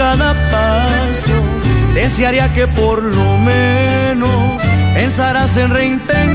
cada paso, desearía que por lo menos pensaras en reintentar